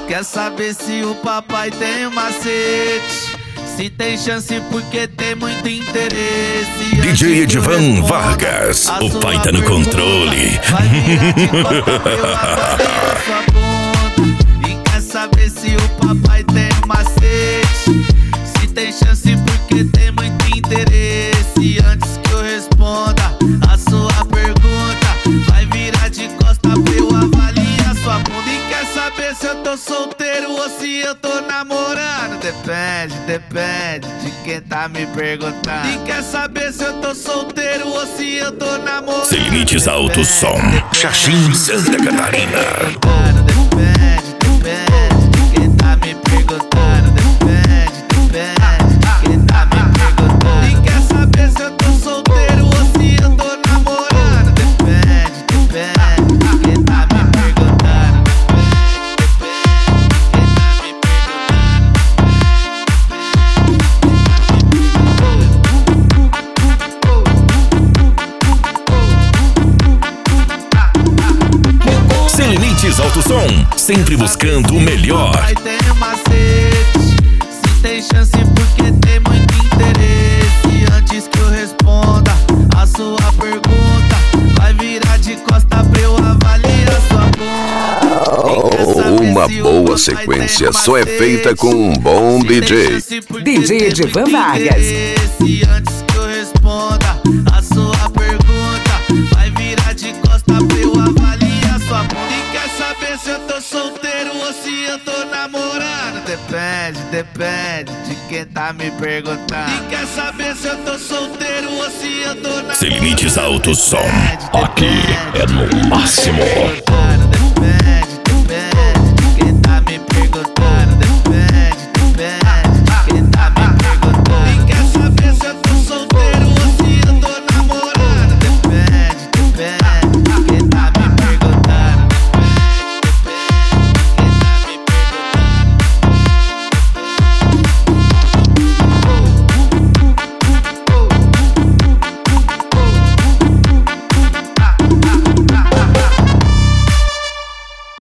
Quer saber se o papai tem macete? Se tem chance porque tem muito interesse. DJ Edivan Vargas, o pai tá no controle. Vai virar de costa pra eu avaliar sua bunda. E quer saber se o papai tem macete? Se tem chance porque tem muito interesse. Antes que eu responda a sua pergunta, vai virar de costa pra eu avaliar sua bunda. E quer saber se eu tô solteiro ou se eu tô namorando? Depende de quem tá me perguntando. E quer saber se eu tô solteiro ou se eu tô namorando? Sem Limites Alto Som, Xaxim, Santa Catarina. Depende de quem tá me perguntando. Depende de quem tá me perguntando. E quer saber se eu tô solteiro ou se eu tô namorando? Depende de quem tá me perguntando. Sem Limites Alto Som, sempre buscando o melhor. Vai ter macete, se tem chance porque tem muito interesse. Antes que eu responda a sua pergunta, vai virar de costa pra eu avaliar sua bunda. Uma boa sequência só é feita com um bom DJ. DJ Edivan Vargas. Antes que eu responda a sua pergunta, vai virar de costa pra eu avaliar sua bunda. E quer saber se eu tô solteiro ou se eu tô namorando? Depende de quem tá me perguntando. E quer saber se eu tô solteiro ou se eu tô namorando? Sem Limites Alto Som, aqui é no máximo.